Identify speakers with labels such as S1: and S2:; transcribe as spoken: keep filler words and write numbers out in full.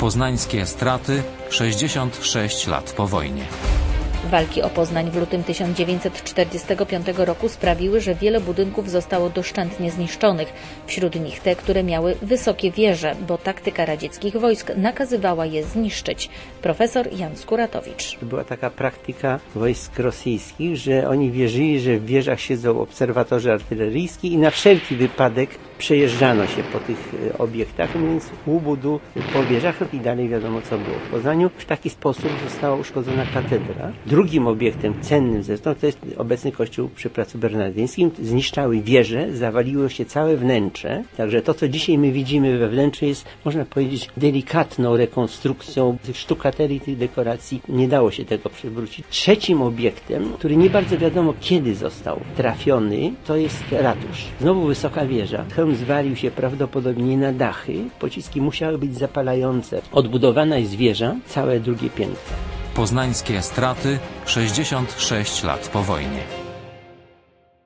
S1: Poznańskie straty sześćdziesiąt sześć lat po wojnie.
S2: Walki o Poznań w lutym tysiąc dziewięćset czterdziestego piątego roku sprawiły, że wiele budynków zostało doszczętnie zniszczonych. Wśród nich te, które miały wysokie wieże, bo taktyka radzieckich wojsk nakazywała je zniszczyć. Profesor Jan Skuratowicz.
S3: Była taka praktyka wojsk rosyjskich, że oni wierzyli, że w wieżach siedzą obserwatorzy artyleryjscy i na wszelki wypadek przejeżdżano się po tych obiektach, więc łubudu po wieżach i dalej wiadomo co było. W Poznaniu w taki sposób została uszkodzona katedra. Drugim obiektem cennym zresztą to jest obecny kościół przy Placu Bernardyńskim. Zniszczały wieże, zawaliło się całe wnętrze. Także to, co dzisiaj my widzimy we wnętrzu, jest, można powiedzieć, delikatną rekonstrukcją tych sztukaterii, tych dekoracji. Nie dało się tego przywrócić. Trzecim obiektem, który nie bardzo wiadomo kiedy został trafiony, to jest ratusz. Znowu wysoka wieża. Hełm zwalił się prawdopodobnie na dachy. Pociski musiały być zapalające. Odbudowana jest wieża, całe drugie piętro.
S1: Poznańskie straty sześćdziesiąt sześć lat po wojnie.